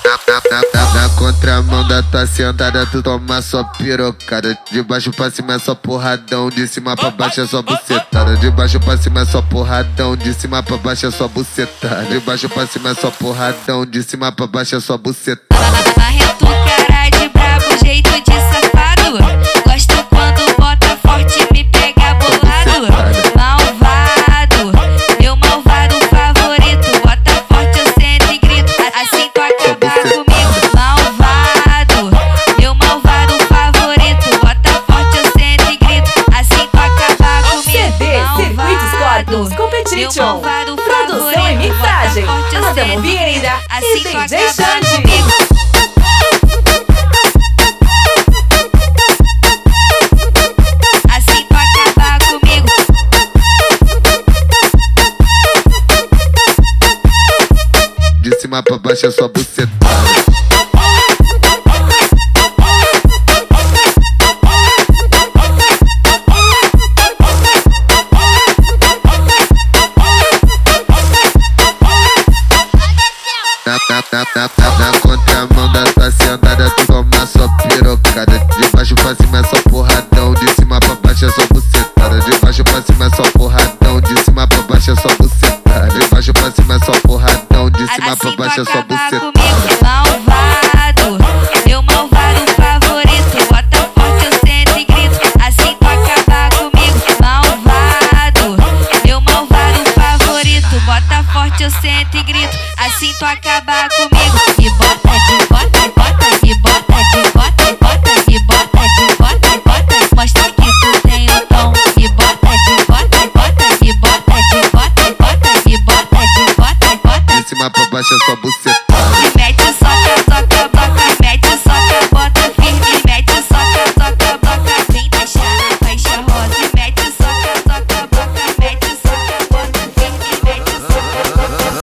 Na contramão da tua sentada, tu toma só pirocada. De baixo pra cima é só porradão, de cima pra baixo é só bucetada. De baixo pra cima é só porradão, de cima pra baixo é só bucetada. De baixo pra cima é só porradão, de cima pra baixo é só bucetada. Marrento, cara de brabo, jeito de safado. Gosto quando bota forte, me pega bolado. Malvado, meu malvado favorito. Bota forte, eu sento e grito, assim tu acabar comigo. Malvado, meu malvado favorito. Bota forte, eu sento e grito, assim tu acabar comigo. CD Circuitos Corpus Competition. Produção e mixagem Adamo Vieira e DJ Xande. De cima pra baixo é só bucetada. Na contramão da tua sentada, tu toma só pirocada. De baixo pra cima é só porradão, de cima pra baixo é só bucetada. De baixo pra cima é só porradão, de cima pra baixo é só bucetada. De baixo pra cima é só porradão, de cima pra baixo é só bucetada. Malvado, meu malvado favorito. Bota forte, eu sento e grito, assim tu acabar comigo. Malvado, meu malvado favorito. Bota forte, eu sento e grito, assim tu acabar comigo. E bota de bota, bota, e bota de bota, bota, e bota de bota, bota. Mostra que tu tem o tom. E bota de bota, bota, e bota de bota, bota, e bota de bota, bota. De cima pra baixo é só bucetada.